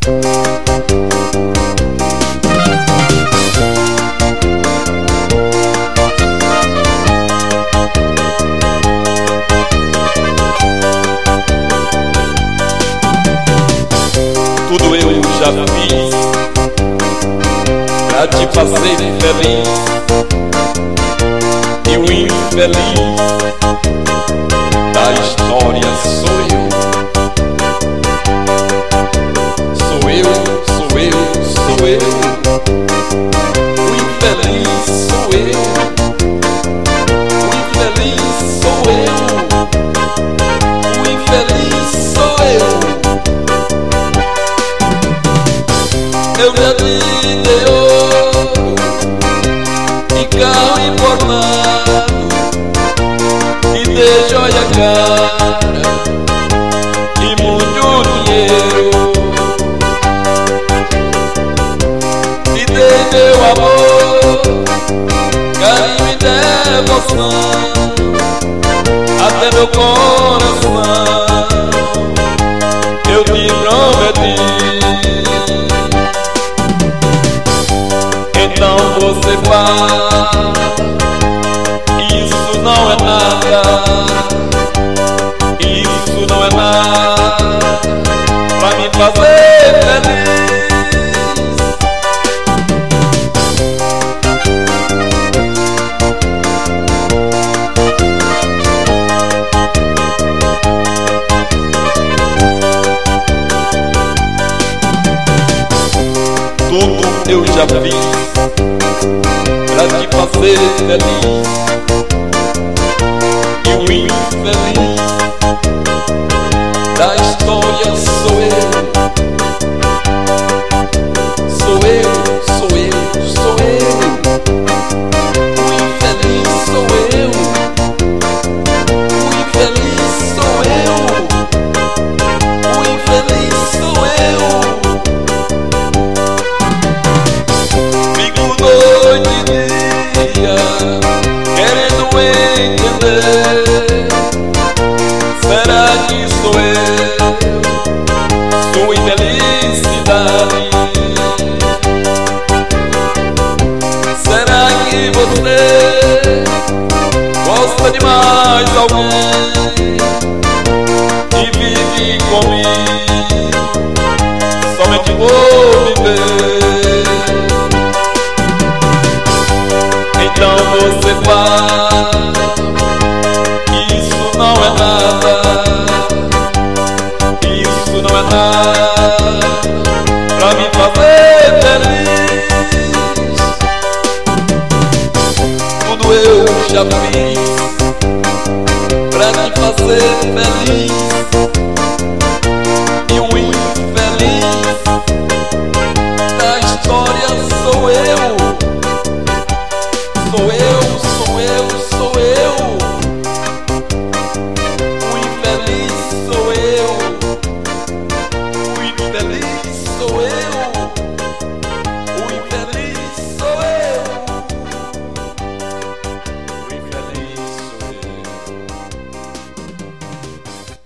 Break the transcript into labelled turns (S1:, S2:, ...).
S1: Tudo eu já fiz pra te fazer feliz, e o infeliz da história sou eu. Sou eu, sou eu, sou eu. O infeliz sou eu. O infeliz sou eu. O infeliz sou eu. Eu já te dei ouro e carro importado, e dei joia cara e muito dinheiro, e dei meu amor, carinho e devoção, até meu coração eu te prometi. Então você fala, isso não é nada, isso não é nada pra me fazer feliz. Tudo eu já fiz pra te fazer feliz, e o infeliz da história sou eu. Sou eu, sou eu, sou eu. O infeliz sou eu. O infeliz sou eu. O infeliz sou eu. Querendo entender, será que sou eu, sua infelicidade? Será que você gosta de mais alguém e vive comigo? Somente vou viver. Então você fala, isso não é nada, isso não é nada pra me fazer feliz. Tudo eu já fiz pra te fazer feliz, e o infeliz da história sou eu. Sou eu.